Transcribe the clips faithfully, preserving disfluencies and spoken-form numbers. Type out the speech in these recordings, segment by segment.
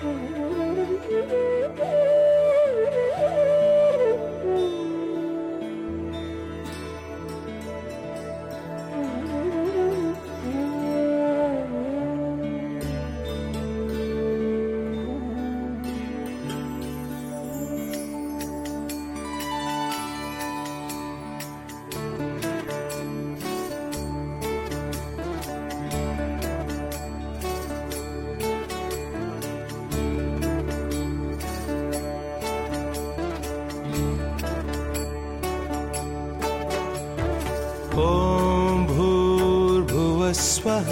ॐ भूर्भुवस्वः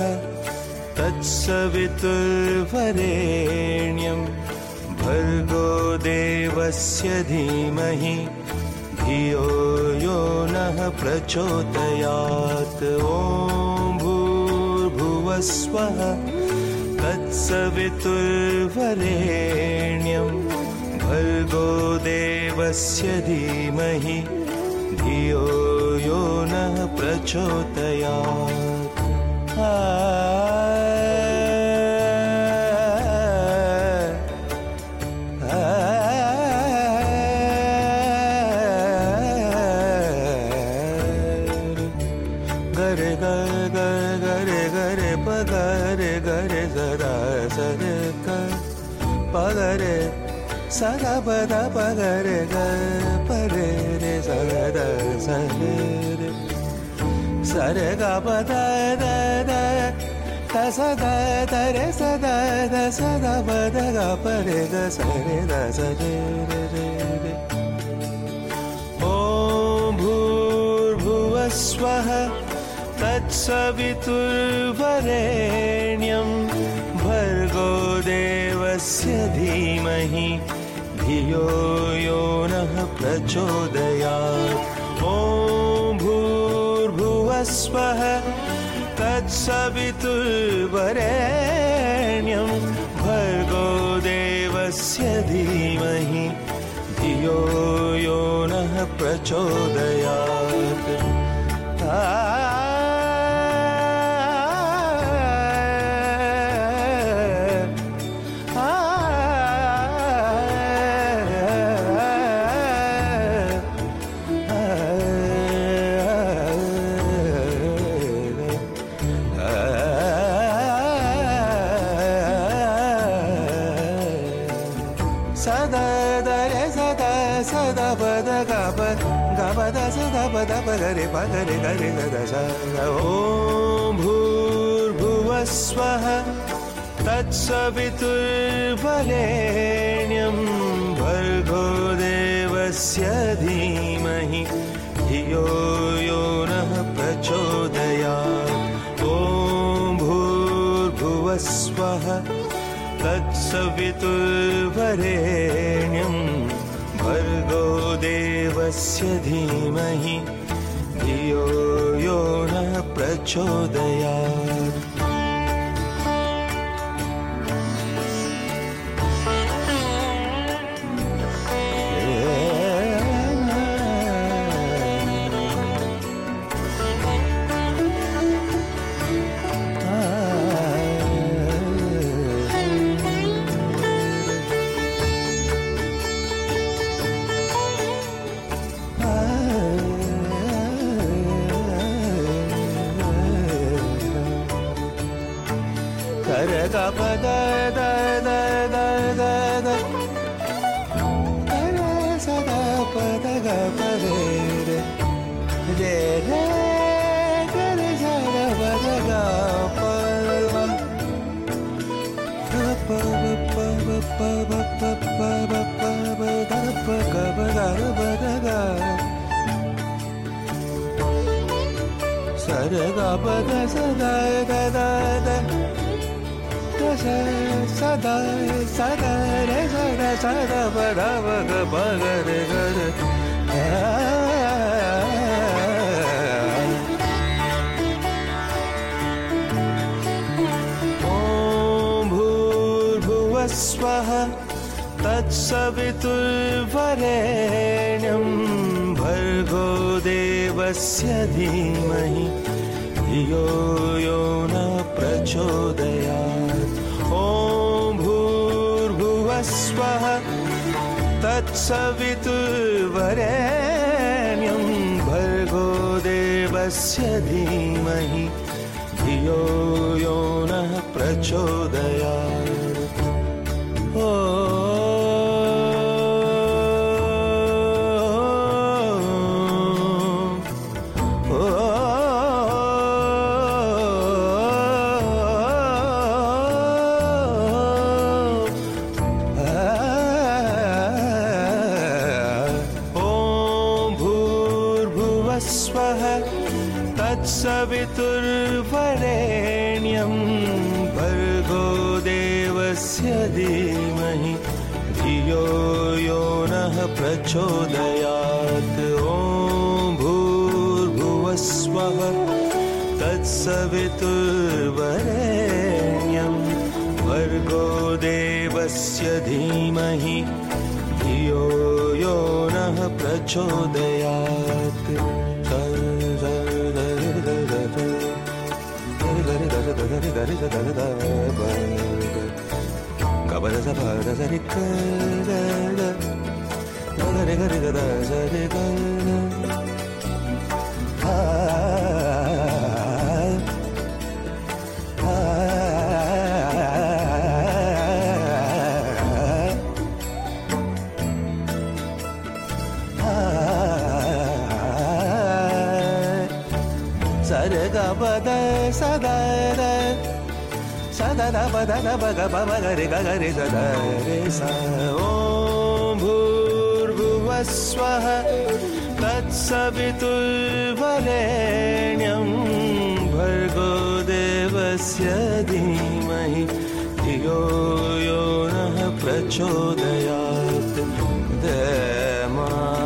तत्सवितुर्वरेण्यं भर्गो देवस्य धीमहि धियो यो नः प्रचोदयात्। ॐ भूर्भुवस्वः तत्सवितुर्वरेण्यं भर्गो देवस्य धीमहि धियो यो नः प्रचोदयात्। गरे गरे गरे गरे पगरे गरे सदा सरे ग पगरे सदा पद पगरे ग परे रे सदा सरे रे सरे ग पद द द द सदा द रे सदा द सदा पद ग परे ग सरे द सरे रे रे रे। ॐ भूर्भुवस्वः तत्सवितुर्वरेण्यं भर्गो देवस्य धीमहि धियो यो नः प्रचोदयात्। ॐ भूर्भुवस्वः तत्सवितुर्वरेण्यं भर्गो देवस्य धीमहि धियो यो नः प्रचोदयात्। सदा दरे सदा सदा पद ग प ग पद सदा पद पगरे पगरे गरे सदा सदा। ॐ भूर्भुवस्वः तत्सवितुर्वरेण्यं भर्गो देवस्य धीमहि धियो यो नः प्रचोदयात्। ॐ भूर्भुवस्वः तत्सवितुर्वरेण्यं भर्गो देवस्य धीमहि धियो यो नः प्रचोदयात्। गरे ग पद द द द द द गरे सदा पद ग परे रे रे रे गरे सदा पद ग प प प प प प प प प द प ग प ग प द ग सरे ग पद सदा द द द सदा सदा रे सदा सदा पद ग प ग रे ग रे। ॐ भूर्भुवस्वः तत्सवितुर्वरेण्यं भर्गो देवस्य धीमहि धियो यो नः प्रचोदयात्। ॐ भूर्भुवस्वः भूर्भुवस्वः तत्सवितुर्वरेण्यं भर्गो देवस्य धीमहि धियो यो नः प्रचोदयात्। ओ तत्सवितुर्वरेण्यं भर्गो देवस्य धीमहि धियो यो नः प्रचोदयात्। ॐ भूर्भुवस्वः तत्सवितुर्वरेण्यं भर्गो देवस्य धीमहि धियो यो नः प्रचोदयात्। Bada sada sada da bada da baga baba gare gare sada re sa. Om bhurvasvah tatsaviturvarenyam bhargo devasya dhimahi dhiyo yo nah prachodayat. Dema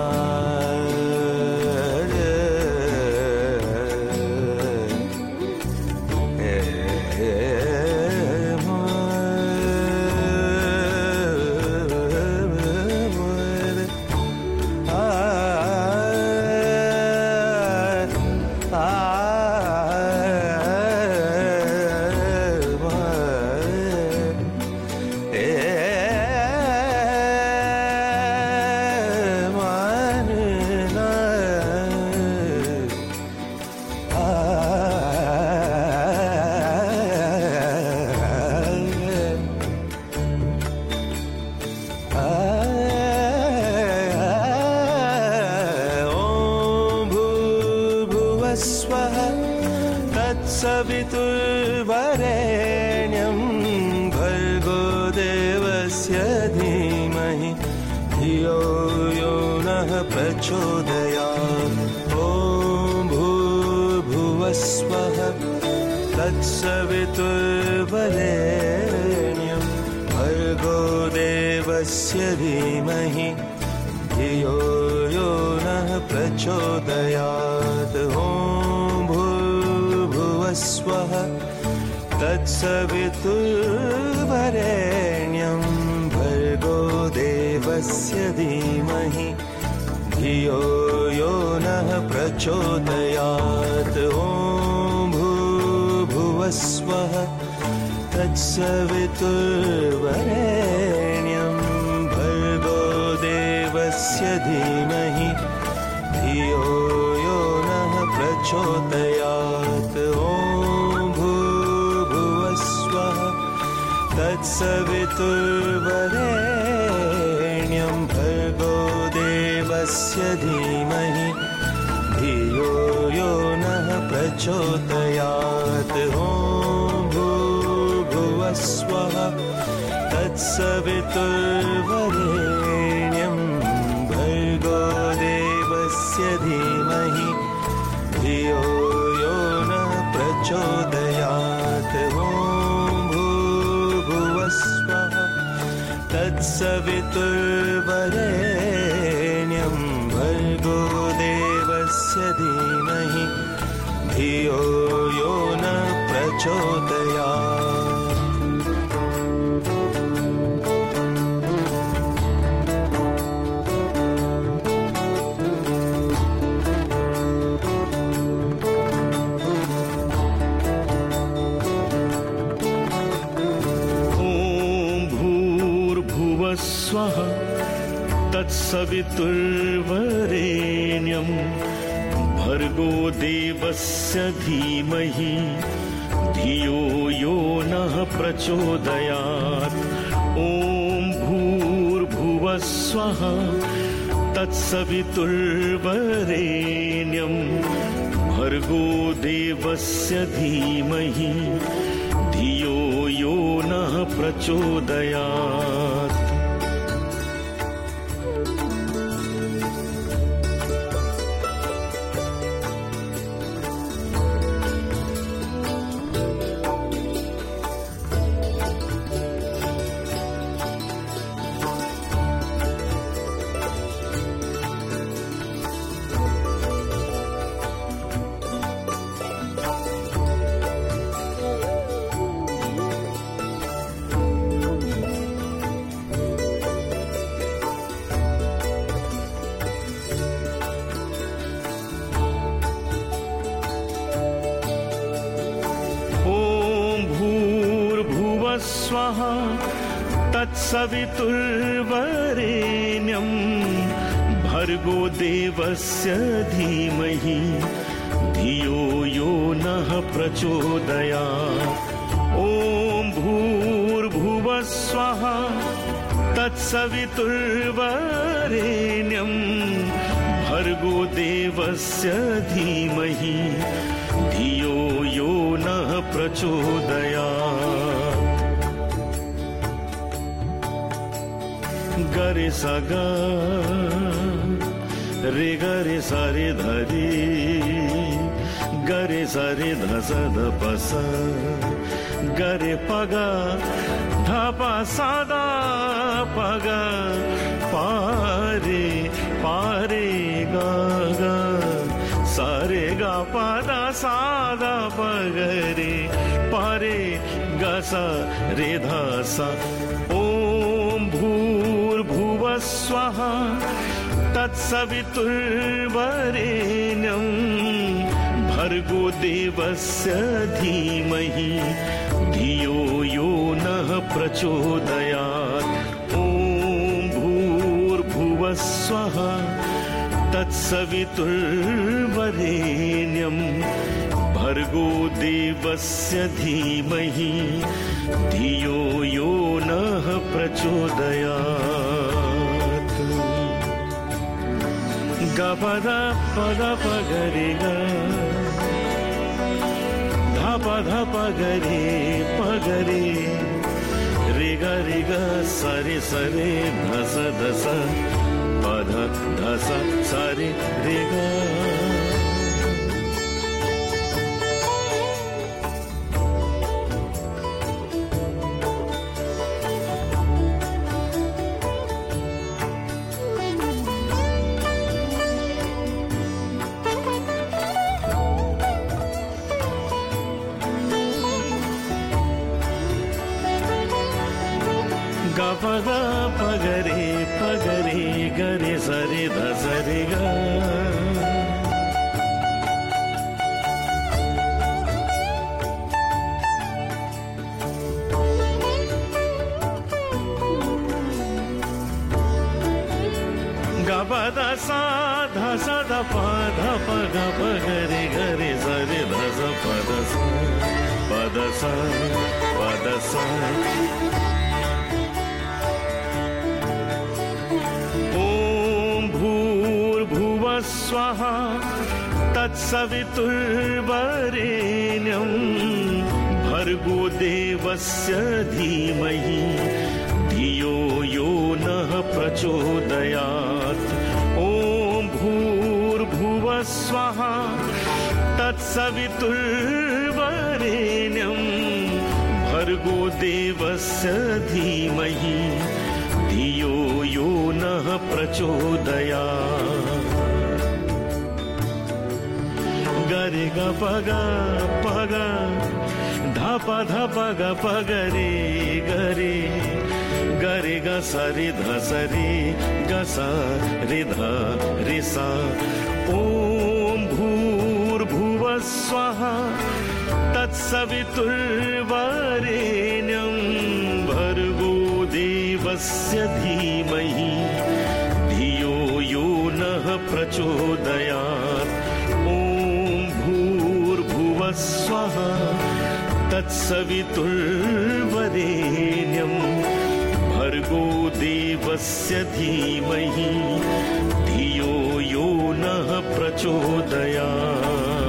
तत्सवितुर्वरेण्यं भर्गो देवस्य धीमहि धियो यो नः प्रचोदयात्। ॐ भूर्भुवस्वः तत्सवितुर्वरेण्यं भर्गो देवस्य धीमहि धियो यो नः प्रचोदयात्। ॐ भूर्भुवस्वः तत्सवितुर्वरेण्यं भर्गो देवस्य धीमहि धियो यो नः प्रचोदयात्। ॐ भूर्भुवस्वः तत्सवितुर्वरेण्यं भर्गो देवस्य धीमहि धियो यो नः प्रचोदयात्। ॐ भूर्भुवस्वः तत्सवितुर्वरेण्यं भर्गो देवस्य धीमहि धियो यो नः प्रचोदयात्। ॐ भूर्भुवस्वः तत्सवितुर्वरेण्यं भर्गो देवस्य धीमहि धियो यो नः प्रचोदयात्। ॐ भूर्भुवस्वः तत्सवितुर्वरेण्यं भर्गो देवस्य धीमहि धियो यो नः प्रचोदयात्। भूर्भुवः स्वः तत्सवितुर्वरेण्यं भर्गो देवस्य धीमहि धियो यो नः प्रचोदयात्। ॐ भूर्भुवः स्वः तत्सवितुर्वरेण्यं भर्गो देवस्य धीमहि धियो यो नः प्रचोदयात्। स्वः तत्सवितुर्वरेण्यं भर्गो देवस्य धीमहि धियो यो नः प्रचोदयात्। ॐ भूर्भुवः स्वः तत्सवितुर्वरेण्यं भर्गो देवस्य धीमहि धियो यो नः प्रचोदयात्। गरे सा गा रे गरे सा रे धरी गरे सा रे ध स ध प स गरे प ग ध प सा द प ग पा रे पा रे गा गा सा रे गा प द सा द प ग रे पा रे गा सा रे ध सा। ॐ भूर्भुवः स्वः तत्सवितुर्वरेण्यं भर्गो देवस्य धीमहि धियो यो नः प्रचोदयात्। ॐ भूर्भुवः स्वः तत्सवितुर्वरेण्यं भर्गो देवस्य धीमहि धियो यो नः प्रचोदयात्। ग पद पद प ग रे ग ध प ध प ग रे प ग रे रे ग रे ग स रे स रे ध स ध स प ध ध स स रे रे ग। ग प ग प ग रे प ग रे ग रे स रे ध स रे ग। ग प द सा ध स ध प ध प ग प ग रे ग रे स रे ध स प द स प द स प द स। स्वः तत्सवितुर्वरेण्यं भर्गो देवस्य धीमहि धियो यो नः प्रचोदयात्। ॐ भूर्भुवः स्वः तत्सवितुर्वरेण्यं भर्गो देवस्य धीमहि धियो यो नः प्रचोदयात्। गरे ग प ग प ग ध प ध प ग प ग रे ग रे ग रे ग स रे ध स रे ग स रे ध रे सा। ॐ भूर्भुवः स्वः तत्सवितुर्वरेण्यं भर्गो देवस्य देवस्य धीमहि धियो यो नः प्रचोदयात्। ॐ भूर्भुवः स्वः तत्सवितुर्वरेण्यं भर्गो देवस्य धीमहि धियो यो नः प्रचोदयात्।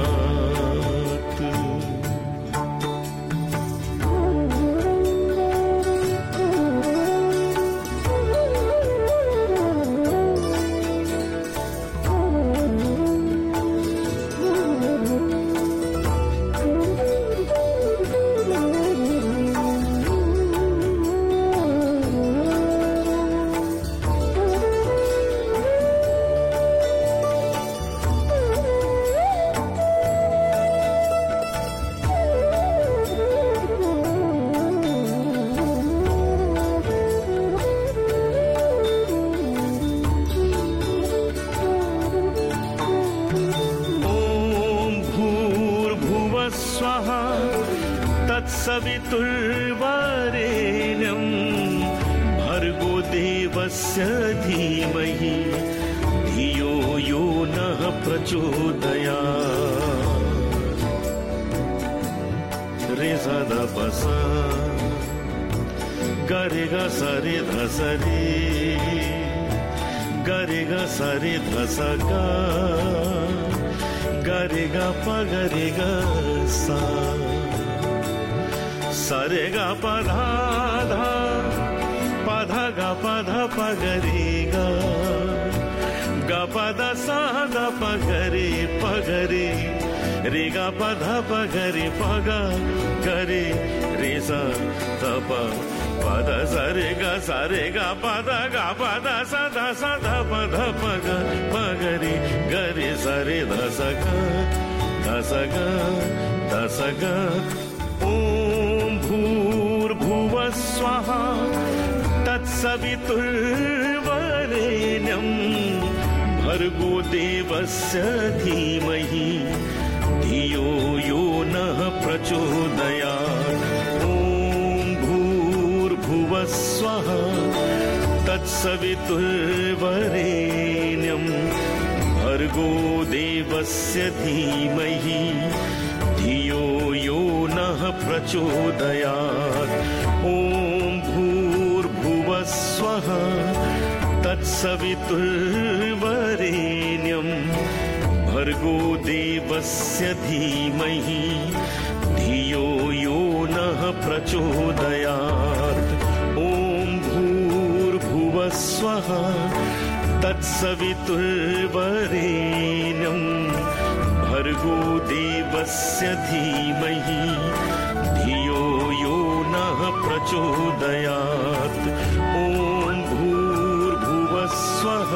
तत्सवितुर्वरेण्यं भर्गो देवस्य धीमहि धियो यो नः प्रचोदयात्। रे स द प स ग रे ग स रे ध स रे ग रे ग स रे ध स ग ग रे ग प ग रे ग सा सा रे ग प धा धा प ध ग प ध प ग रे ग ग प द सा द प ग रे प ग रे रे ग प ध प ग रे प ग ग रे रे सा द प प द सा रे ग सा रे ग प द ग प द सा द सा द प ध प ग प ग रे ग रे सा रे ध स ग ध स ग ध स ग। ॐ भूर्भुवः स्वः तत्सवितुर्वरेण्यं भर्गो देवस्य धीमहि धियो यो नः प्रचोदयात्। ॐ भूर्भुवः स्वः तत्सवितुर्वरेण्यं भर्गो देवस्य धीमहि धियो यो नः प्रचोदयात्। ॐ भूर्भुवः स्वः तत्सवितुर्वरेण्यं भर्गो देवस्य धीमहि धियो यो नः प्रचोदयात्। ॐ भूर्भुवः स्वः तत्सवितुर्वरेण्यं भर्गो देवस्य धीमहि धियो यो नः प्रचोदयात्। ॐ भूर्भुवः स्वः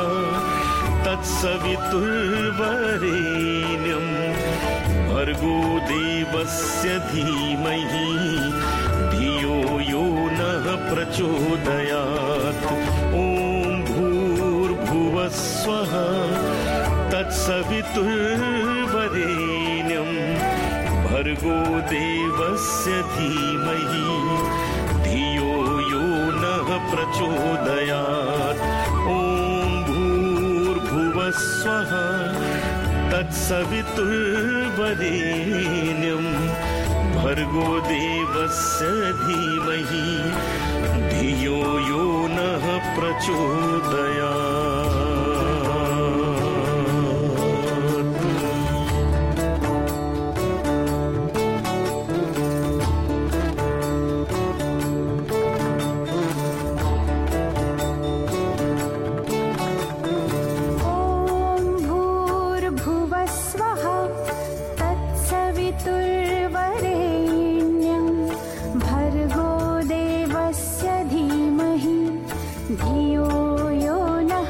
तत्सवितुर्वरेण्यं भर्गो देवस्य धीमहि धियो यो नः प्रचोदयात्। ॐ भूर्भुवः स्वः तत्सवितुर्वरेण्यं भर्गो देवस्य धीमहि धियो यो नः प्रचोदयात्। ॐ भूर्भुवः स्वः तत्सवितुर्वरेण्यं भर्गो देवस्य धीमहि धियो यो नः प्रचोदयात्। धियो यो नः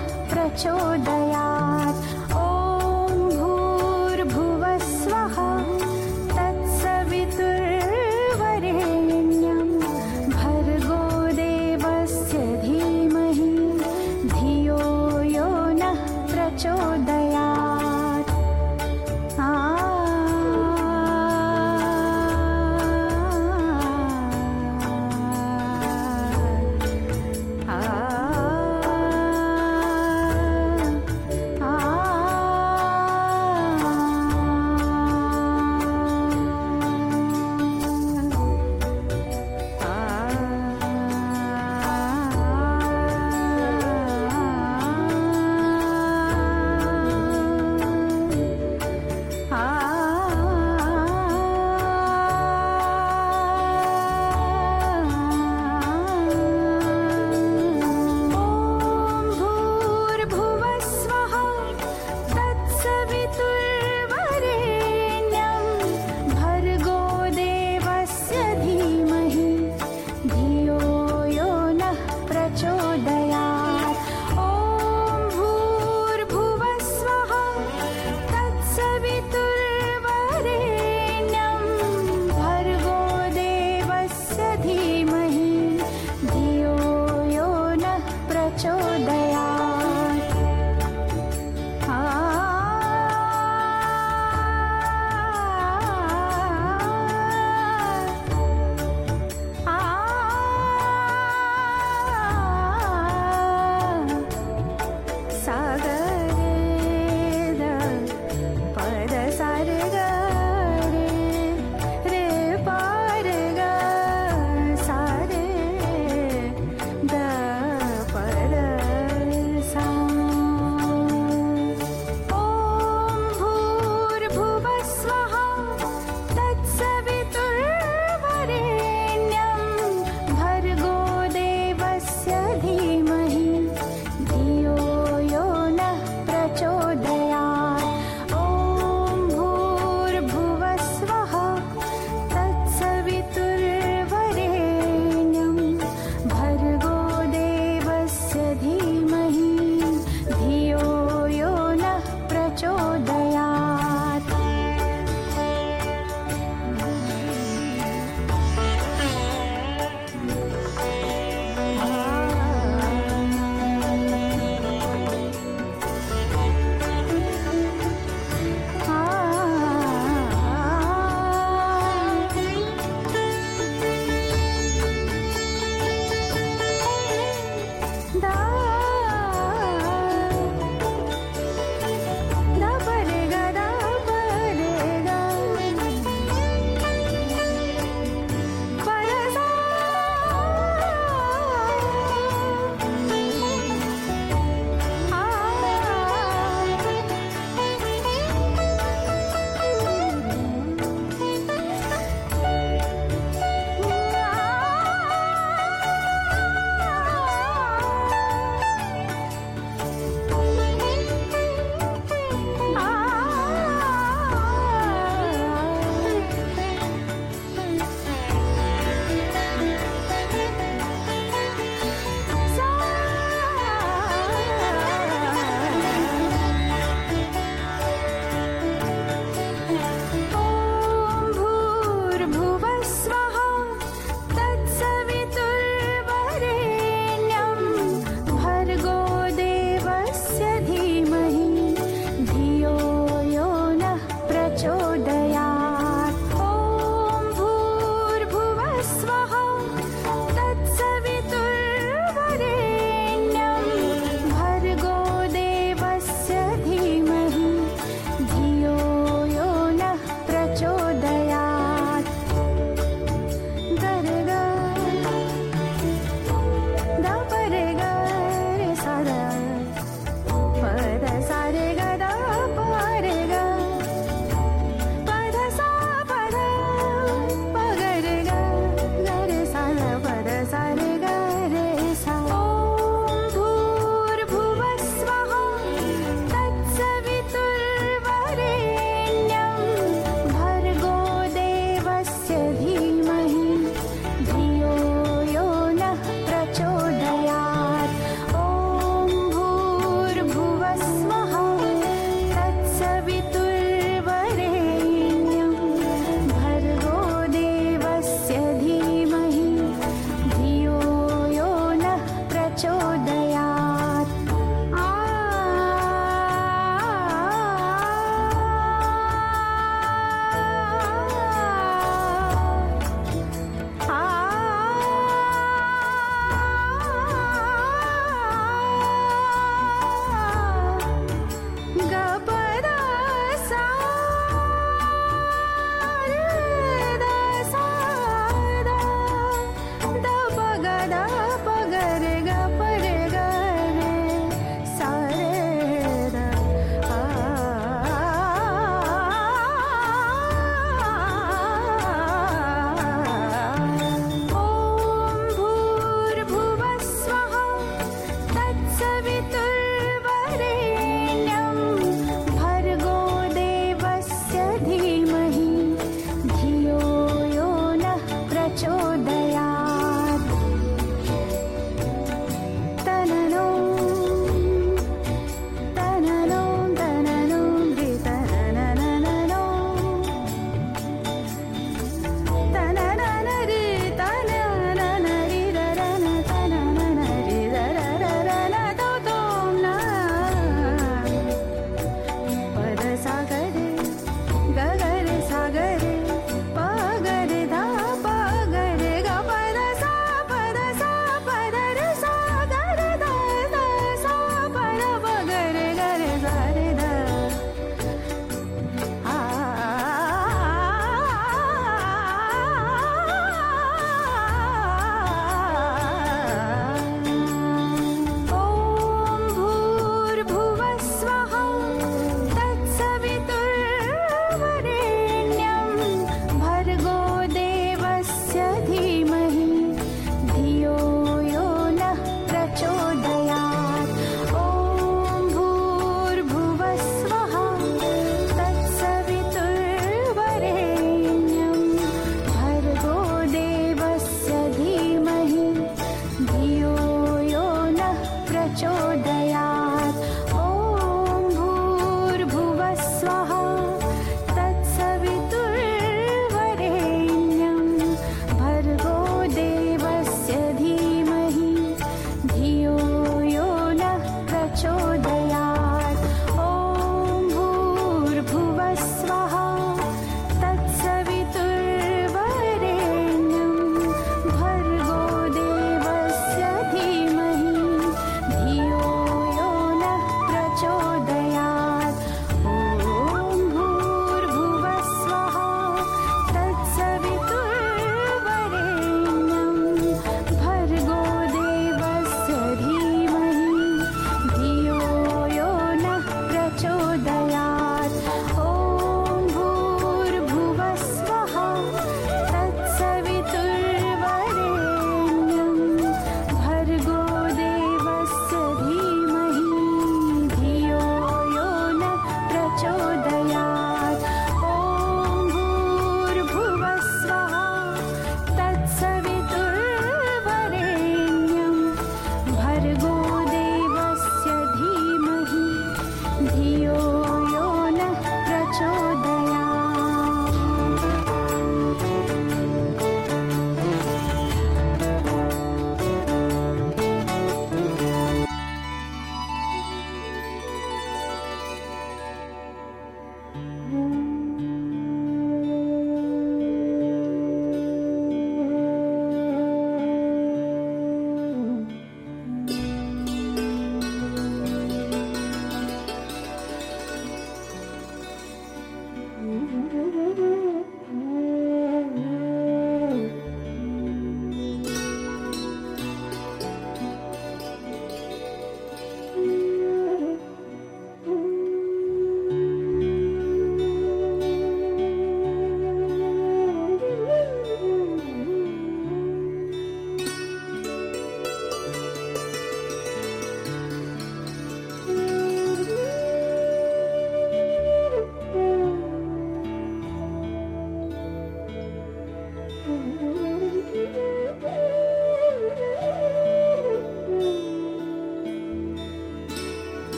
प्रचोदयात्।